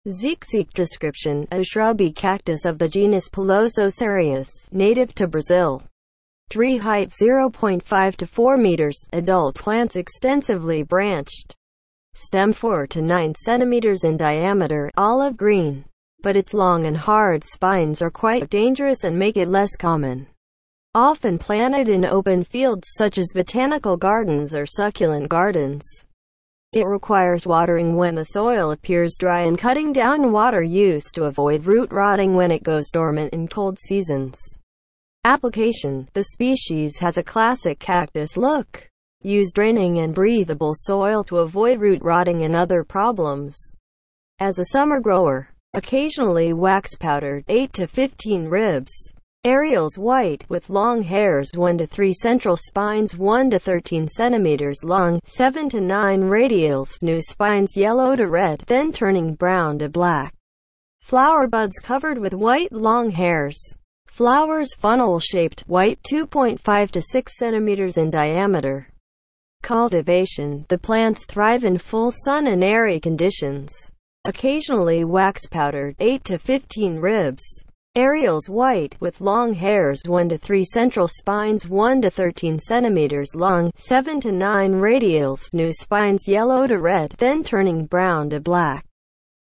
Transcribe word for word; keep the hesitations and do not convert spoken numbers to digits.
Zique description: a shrubby cactus of the genus Pilosocereus, native to Brazil. Tree height zero point five to four meters. Adult plants extensively branched. Stem four to nine centimeters in diameter, olive green. But its long and hard spines are quite dangerous and make it less common. Often planted in open fields such as botanical gardens or succulent gardens. It requires watering when the soil appears dry and cutting down water use to avoid root rotting when it goes dormant in cold seasons. Application: the species has a classic cactus look. Use draining and breathable soil to avoid root rotting and other problems. As a summer grower, occasionally wax powdered, eight to fifteen ribs. Areoles white, with long hairs, one to three central spines, one to thirteen centimeters long, seven to nine radials, new spines yellow to red, then turning brown to black. Flower buds covered with white long hairs. Flowers funnel-shaped, white, two point five to six centimeters in diameter. Cultivation: the plants thrive in full sun and airy conditions. Occasionally wax powdered, eight to fifteen ribs. Areoles white, with long hairs, one to three central spines, one to thirteen centimeters long, seven to nine radials, new spines yellow to red, then turning brown to black.